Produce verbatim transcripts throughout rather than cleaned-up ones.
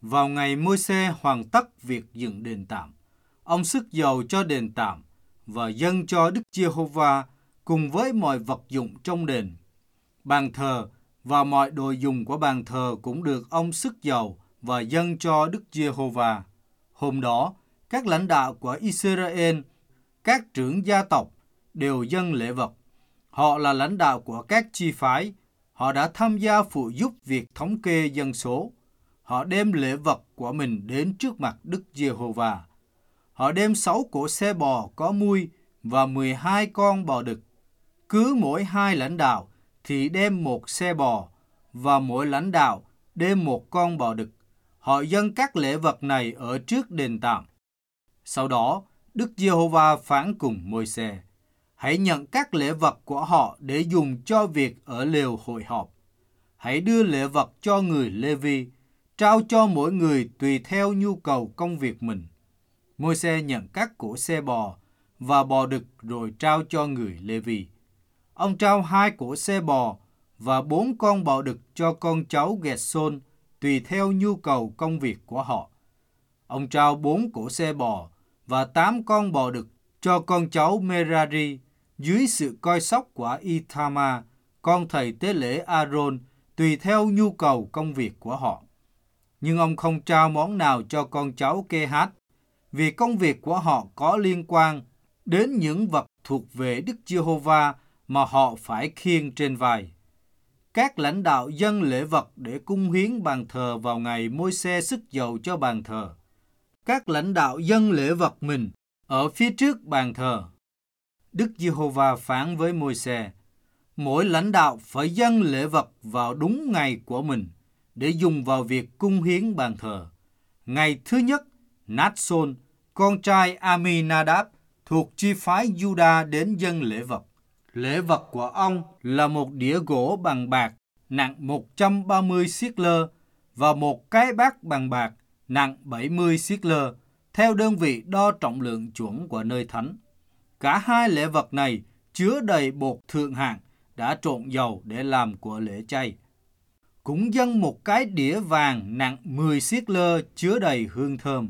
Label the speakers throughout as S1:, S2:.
S1: Vào ngày Môi-se hoàn tất việc dựng đền tạm, ông xức dầu cho đền tạm và dâng cho Đức Giê-hô-va cùng với mọi vật dụng trong đền. Bàn thờ và mọi đồ dùng của bàn thờ cũng được ông xức dầu và dâng cho Đức Giê-hô-va. Hôm đó, các lãnh đạo của Israel, các trưởng gia tộc đều dâng lễ vật. Họ là lãnh đạo của các chi phái. Họ đã tham gia phụ giúp việc thống kê dân số. Họ đem lễ vật của mình đến trước mặt Đức Giê-hô-va. Họ đem sáu cỗ xe bò có mui và mười hai con bò đực. Cứ mỗi hai lãnh đạo thì đem một xe bò, và mỗi lãnh đạo đem một con bò đực. Họ dâng các lễ vật này ở trước đền tạm. Sau đó, Đức Giê-hô-va phán cùng Môi-se: hãy nhận các lễ vật của họ để dùng cho việc ở lều hội họp. Hãy đưa lễ vật cho người Lê-vi, trao cho mỗi người tùy theo nhu cầu công việc mình. Môi-se nhận các cỗ xe bò và bò đực rồi trao cho người Lê-vi. Ông trao hai cỗ xe bò và bốn con bò đực cho con cháu Gẹt-sôn tùy theo nhu cầu công việc của họ. Ông trao bốn cỗ xe bò và tám con bò đực cho con cháu Merari dưới sự coi sóc của Ithama, con thầy tế lễ Aaron, tùy theo nhu cầu công việc của họ. Nhưng ông không trao món nào cho con cháu Kê-hát, vì công việc của họ có liên quan đến những vật thuộc về Đức Giê-hô-va mà họ phải khiêng trên vai. Các lãnh đạo dâng lễ vật để cúng hiến bàn thờ vào ngày Môi-se xức dầu cho bàn thờ. Các lãnh đạo dâng lễ vật mình ở phía trước bàn thờ. Đức Giê-hô-va phán với Môi-se: mỗi lãnh đạo phải dâng lễ vật vào đúng ngày của mình để dùng vào việc cúng hiến bàn thờ. Ngày thứ nhất, Nát-sôn, con trai Ami-na-đáp thuộc chi phái Giu-đa đến dâng lễ vật. Lễ vật của ông là một đĩa gỗ bằng bạc nặng một trăm ba mươi siết-lơ và một cái bát bằng bạc nặng bảy mươi siết-lơ, theo đơn vị đo trọng lượng chuẩn của nơi thánh. Cả hai lễ vật này chứa đầy bột thượng hạng đã trộn dầu để làm của lễ chay. Cũng dâng một cái đĩa vàng nặng mười siết-lơ chứa đầy hương thơm.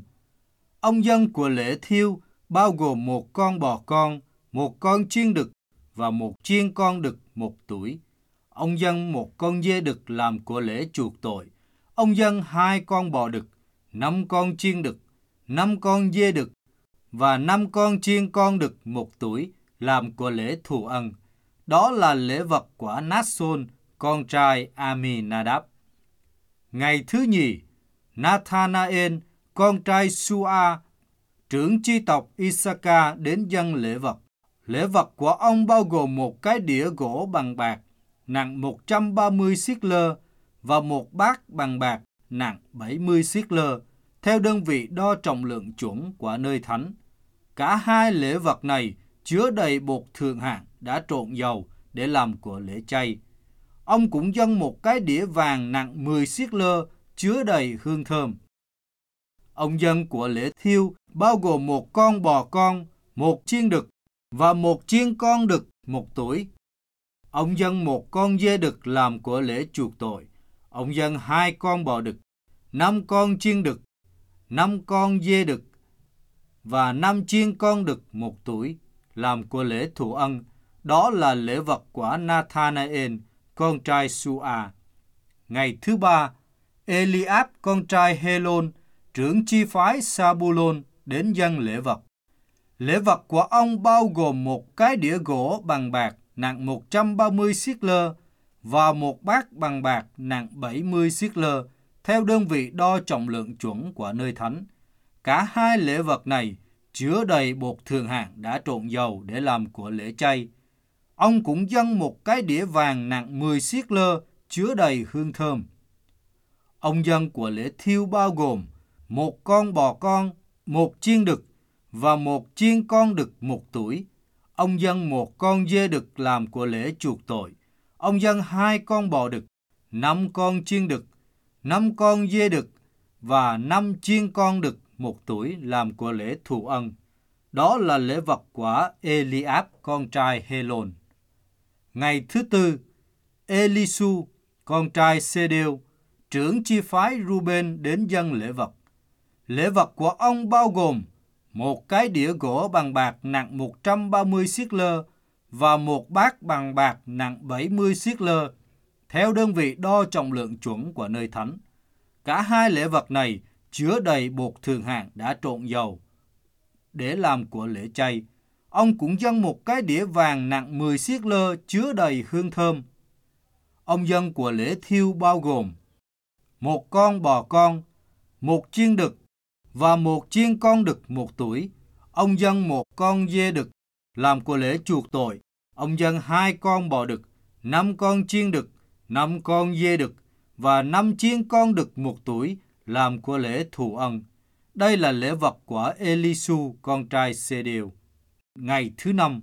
S1: Ông dâng của lễ thiêu bao gồm một con bò con, một con chiên đực và một chiên con đực một tuổi. Ông dâng một con dê đực làm của lễ chuộc tội. Ông dâng hai con bò đực, năm con chiên đực, năm con dê đực và năm con chiên con đực một tuổi làm của lễ thù ân. Đó là lễ vật của Nát-sôn, con trai Ami-na-đáp. Ngày thứ nhì, Nathanael, con trai Su-a, trưởng chi tộc Isaka đến dâng lễ vật. Lễ vật của ông bao gồm một cái đĩa gỗ bằng bạc nặng một trăm ba mươi siết-lơ và một bát bằng bạc nặng bảy mươi siết-lơ, theo đơn vị đo trọng lượng chuẩn của nơi thánh. Cả hai lễ vật này chứa đầy bột thượng hạng đã trộn dầu để làm của lễ chay. Ông cũng dâng một cái đĩa vàng nặng mười siết-lơ chứa đầy hương thơm. Ông dâng của lễ thiêu bao gồm một con bò con, một chiên đực và một chiên con đực một tuổi. Ông dâng một con dê đực làm của lễ chuộc tội. Ông dâng hai con bò đực, năm con chiên đực, năm con dê đực và năm chiên con đực một tuổi làm của lễ thụ ân. Đó là lễ vật của Nathanael, con trai Su-a. Ngày thứ ba, Eliab, con trai Helon, trưởng chi phái Sa-bu-lôn, đến dâng lễ vật. Lễ vật của ông bao gồm một cái đĩa gỗ bằng bạc nặng một trăm ba mươi siết-lơ và một bát bằng bạc nặng bảy mươi siết-lơ, theo đơn vị đo trọng lượng chuẩn của nơi thánh. Cả hai lễ vật này chứa đầy bột thượng hạng đã trộn dầu để làm của lễ chay. Ông cũng dâng một cái đĩa vàng nặng mười siết-lơ chứa đầy hương thơm. Ông dâng của lễ thiêu bao gồm một con bò con, một chiên đực và một chiên con đực một tuổi. Ông dâng một con dê đực làm của lễ chuộc tội. Ông dâng hai con bò đực, năm con chiên đực, năm con dê đực và năm chiên con đực một tuổi làm của lễ thù ân. Đó là lễ vật của Eliab, con trai Helon. Ngày thứ tư, Elisu, con trai Sê-đêu, trưởng chi phái Ruben đến dâng lễ vật. Lễ vật của ông bao gồm một cái đĩa gỗ bằng bạc nặng một trăm ba mươi siết lơ và một bát bằng bạc nặng bảy mươi siết lơ, theo đơn vị đo trọng lượng chuẩn của nơi thánh. Cả hai lễ vật này chứa đầy bột thường hạn đã trộn dầu để làm của lễ chay. Ông cũng dâng một cái đĩa vàng nặng mười siết lơ chứa đầy hương thơm. Ông dâng của lễ thiêu bao gồm một con bò con, một chiên đực và một chiên con đực một tuổi. Ông dâng một con dê đực làm của lễ chuộc tội. Ông dâng hai con bò đực, năm con chiên đực, năm con dê đực và năm chiên con đực một tuổi làm của lễ thù ân. Đây là lễ vật của Elisu, con trai Sê-đêu. Ngày thứ năm,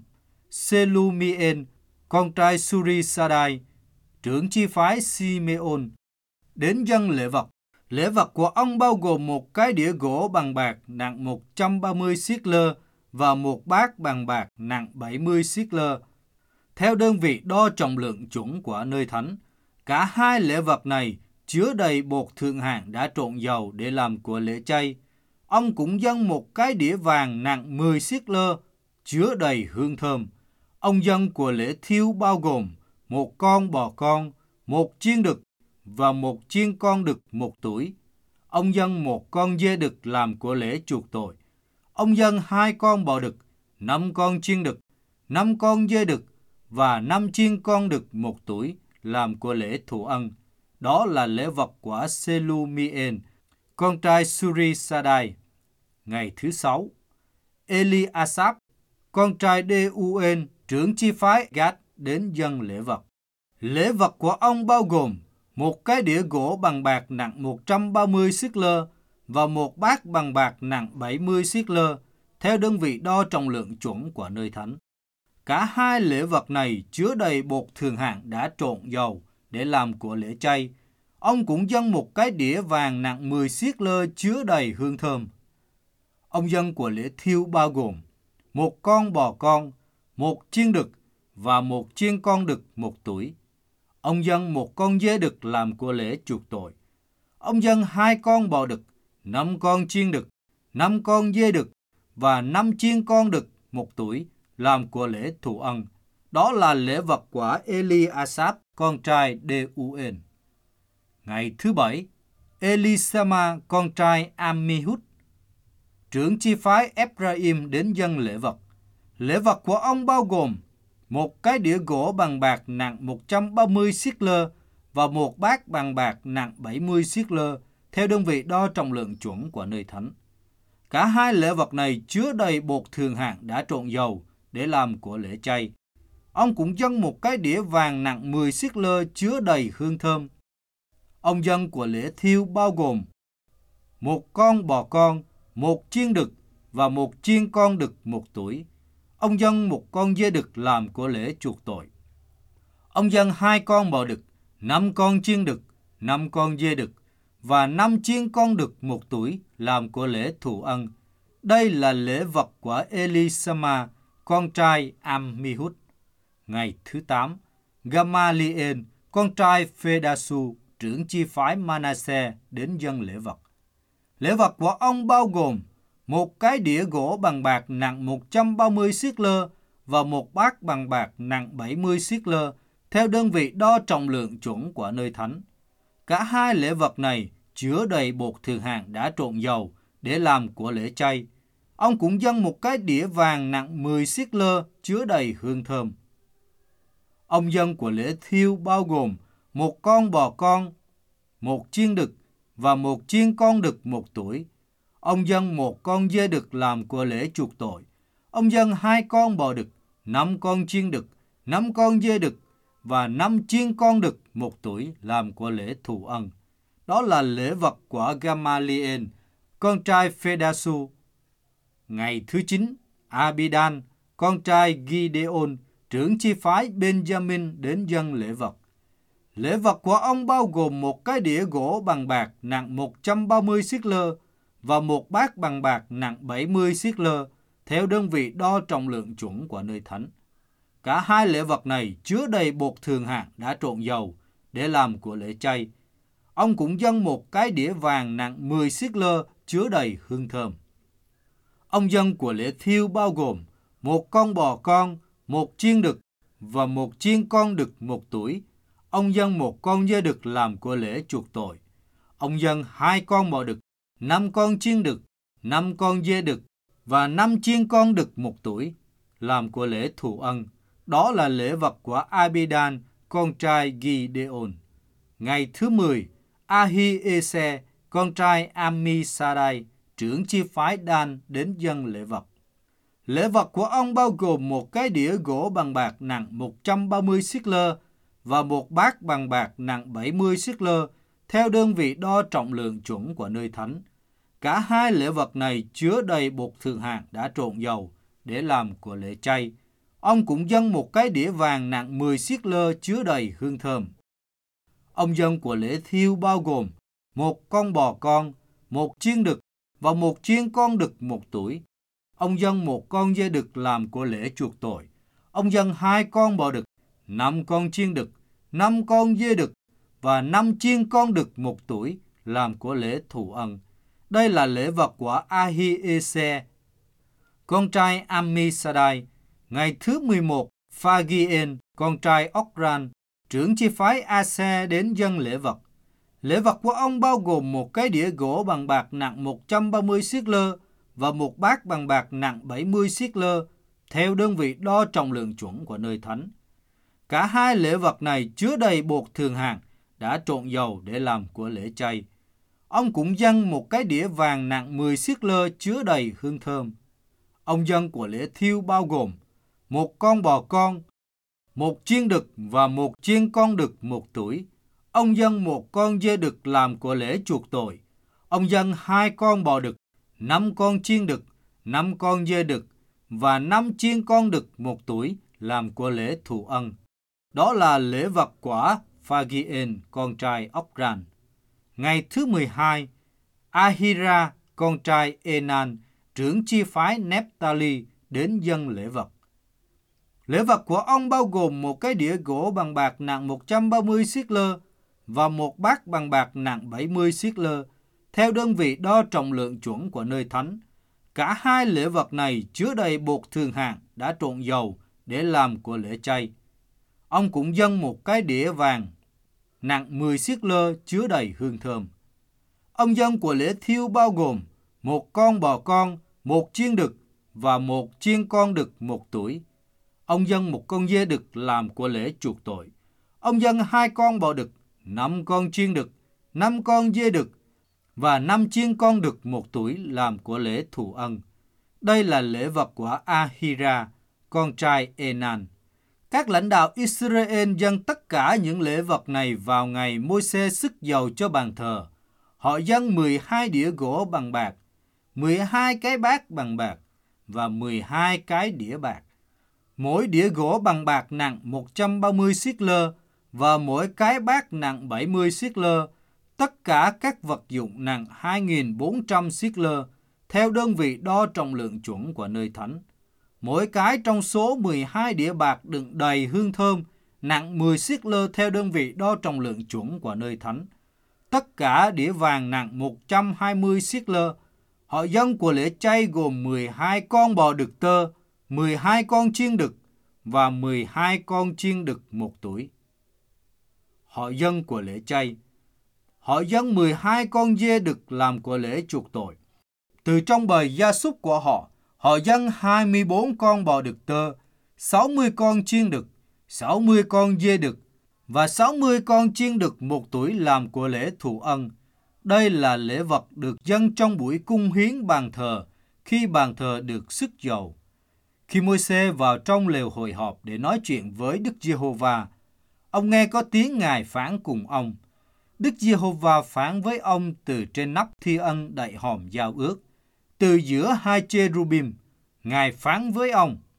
S1: Selumien, con trai Suri-sa-đai, trưởng chi phái Si-mê-ôn, đến dâng lễ vật. Lễ vật của ông bao gồm một cái đĩa gỗ bằng bạc nặng một trăm ba mươi siết lơ và một bát bằng bạc nặng bảy mươi siết lơ, theo đơn vị đo trọng lượng chuẩn của nơi thánh. Cả hai lễ vật này chứa đầy bột thượng hạng đã trộn dầu để làm của lễ chay. Ông cũng dâng một cái đĩa vàng nặng mười siết lơ chứa đầy hương thơm. Ông dâng của lễ thiêu bao gồm một con bò con, một chiên đực và một chiên con đực một tuổi. Ông dâng một con dê đực làm của lễ chuộc tội. Ông dâng hai con bò đực, năm con chiên đực, năm con dê đực và năm chiên con đực một tuổi làm của lễ thù ân. Đó là lễ vật của Selumien, con trai Suri-sa-đai. Ngày thứ sáu, Eli-asap, con trai Đê-u-ên, trưởng chi phái Gát, đến dâng lễ vật. Lễ vật của ông bao gồm một cái đĩa gỗ bằng bạc nặng một trăm ba mươi siết lơ và một bát bằng bạc nặng bảy mươi siết lơ, theo đơn vị đo trọng lượng chuẩn của nơi thánh. Cả hai lễ vật này chứa đầy bột thường hạn đã trộn dầu để làm của lễ chay. Ông cũng dâng một cái đĩa vàng nặng mười siết lơ chứa đầy hương thơm. Ông dâng của lễ thiêu bao gồm một con bò con, một chiên đực và một chiên con đực một tuổi. Ông dâng một con dê đực làm của lễ chuộc tội. Ông dâng hai con bò đực, năm con chiên đực, năm con dê đực và năm chiên con đực một tuổi làm của lễ thù ân. Đó là lễ vật của Eli-asap, con trai Đê-u-ên. Ngày thứ bảy, Elisama, con trai Ammihud, trưởng chi phái Ephraim, đến dâng lễ vật. Lễ vật của ông bao gồm một cái đĩa gỗ bằng bạc nặng một trăm ba mươi siết lơ và một bát bằng bạc nặng bảy mươi siết lơ, theo đơn vị đo trọng lượng chuẩn của nơi thánh. Cả hai lễ vật này chứa đầy bột thường hạn đã trộn dầu để làm của lễ chay. Ông cũng dâng một cái đĩa vàng nặng mười siết lơ chứa đầy hương thơm. Ông dâng của lễ thiêu bao gồm một con bò con, một chiên đực và một chiên con đực một tuổi. Ông dâng một con dê đực làm của lễ chuộc tội. Ông dâng hai con bò đực, năm con chiên đực, năm con dê đực và năm chiên con đực một tuổi làm của lễ thù ân. Đây là lễ vật của Elisama, con trai Ammihud. Ngày thứ tám, Gamaliel, con trai Phedasu, trưởng chi phái Manasseh, đến dâng lễ vật. Lễ vật của ông bao gồm một cái đĩa gỗ bằng bạc nặng một trăm ba mươi siết lơ và một bát bằng bạc nặng bảy mươi siết lơ, theo đơn vị đo trọng lượng chuẩn của nơi thánh. Cả hai lễ vật này chứa đầy bột thường hạn đã trộn dầu để làm của lễ chay. Ông cũng dâng một cái đĩa vàng nặng mười siết lơ chứa đầy hương thơm. Ông dâng của lễ thiêu bao gồm một con bò con, một chiên đực và một chiên con đực một tuổi. Ông dâng một con dê đực làm của lễ chuộc tội. Ông dâng hai con bò đực, năm con chiên đực, năm con dê đực và năm chiên con đực một tuổi làm của lễ thù ân. Đó là lễ vật của Gamaliel, con trai Phedasu. Ngày thứ chín, Abidan, con trai Gideon, trưởng chi phái Benjamin, đến dâng lễ vật. Lễ vật của ông bao gồm một cái đĩa gỗ bằng bạc nặng một trăm ba mươi siết lơ và một bát bằng bạc nặng bảy mươi siết lơ, theo đơn vị đo trọng lượng chuẩn của nơi thánh. Cả hai lễ vật này chứa đầy bột thường hạn đã trộn dầu để làm của lễ chay. Ông cũng dâng một cái đĩa vàng nặng mười siết lơ chứa đầy hương thơm. Ông dâng của lễ thiêu bao gồm một con bò con, một chiên đực và một chiên con đực một tuổi. Ông dâng một con dê đực làm của lễ chuộc tội. Ông dâng hai con bò đực, năm con chiên đực, năm con dê đực và năm chiên con đực một tuổi làm của lễ thù ân. Đó là lễ vật của Abidan, con trai Gideon. Ngày thứ mười, Ahi-ese, con trai Amisadai, trưởng chi phái Dan đến dâng lễ vật. Lễ vật của ông bao gồm một cái đĩa gỗ bằng bạc nặng một trăm ba mươi siết lơ và một bát bằng bạc nặng bảy mươi siết lơ theo đơn vị đo trọng lượng chuẩn của nơi thánh. Cả hai lễ vật này chứa đầy bột thượng hạng đã trộn dầu để làm của lễ chay. Ông cũng dâng một cái đĩa vàng nặng mười siết lơ chứa đầy hương thơm. Ông dâng của lễ thiêu bao gồm một con bò con, một chiên đực và một chiên con đực một tuổi. Ông dâng một con dê đực làm của lễ chuộc tội. Ông dâng hai con bò đực, năm con chiên đực, năm con dê đực và năm chiên con đực một tuổi làm của lễ thù ân. Đây là lễ vật của Ahi-ese, con trai Amisadai. Ngày thứ mười một, Phagien, con trai Okran, trưởng chi phái Ase đến dâng lễ vật. Lễ vật của ông bao gồm một cái đĩa gỗ bằng bạc nặng một trăm ba mươi siết lơ và một bát bằng bạc nặng bảy mươi siết lơ theo đơn vị đo trọng lượng chuẩn của nơi thánh. Cả hai lễ vật này chứa đầy bột thường hạng đã trộn dầu để làm của lễ chay. Ông cũng dâng một cái đĩa vàng nặng mười siết lơ chứa đầy hương thơm. Ông dâng của lễ thiêu bao gồm một con bò con, một chiên đực và một chiên con đực một tuổi. Ông dâng một con dê đực làm của lễ chuộc tội. Ông dâng hai con bò đực, năm con chiên đực, năm con dê đực và năm chiên con đực một tuổi làm của lễ thù ân. Đó là lễ vật của Phagien, con trai Okran. Ngày thứ mười hai, Ahira, con trai Enan, trưởng chi phái Nephtali đến dâng lễ vật. Lễ vật của ông bao gồm một cái đĩa gỗ bằng bạc nặng một trăm ba mươi siết lơ và một bát bằng bạc nặng bảy mươi siết lơ theo đơn vị đo trọng lượng chuẩn của nơi thánh. Cả hai lễ vật này chứa đầy bột thường hạng đã trộn dầu để làm của lễ chay. Ông cũng dâng một cái đĩa vàng nặng mười siết lơ chứa đầy hương thơm. Ông dâng của lễ thiêu bao gồm một con bò con, một chiên đực và một chiên con đực một tuổi. Ông dâng một con dê đực làm của lễ chuộc tội. Ông dâng hai con bò đực, năm con chiên đực, năm con dê đực và năm chiên con đực một tuổi làm của lễ thù ân. Đây là lễ vật của Ahira, con trai Enan. Các lãnh đạo Israel dâng tất cả những lễ vật này vào ngày Môi-se sức dầu cho bàn thờ. Họ dâng mười hai đĩa gỗ bằng bạc, mười hai cái bát bằng bạc và mười hai cái đĩa bạc. Mỗi đĩa gỗ bằng bạc nặng một trăm ba mươi siết lơ và mỗi cái bát nặng bảy mươi siết lơ. Tất cả các vật dụng nặng hai nghìn bốn trăm siết lơ theo đơn vị đo trọng lượng chuẩn của nơi thánh. Mỗi cái trong số mười hai đĩa bạc đựng đầy hương thơm nặng mười siết lơ theo đơn vị đo trọng lượng chuẩn của nơi thánh. Tất cả đĩa vàng nặng một trăm hai mươi siết lơ. Họ dâng của lễ chay gồm mười hai con bò đực tơ, mười hai con chiên đực và mười hai con chiên đực một tuổi. Họ dâng của lễ chay. Họ dâng mười hai con dê đực làm của lễ chuộc tội. Từ trong bầy gia súc của họ, họ dâng hai mươi bốn con bò đực tơ, sáu mươi con chiên đực, sáu mươi con dê đực và sáu mươi con chiên đực một tuổi làm của lễ thù ân. Đây là lễ vật được dâng trong buổi cung hiến bàn thờ khi bàn thờ được sức dầu. Khi Môi-se vào trong lều hội họp để nói chuyện với Đức Giê-hô-va, ông nghe có tiếng Ngài phán cùng ông. Đức Giê-hô-va phán với ông từ trên nắp thi ân đậy hòm giao ước. Từ giữa hai chê-ru-bim, Ngài phán với ông: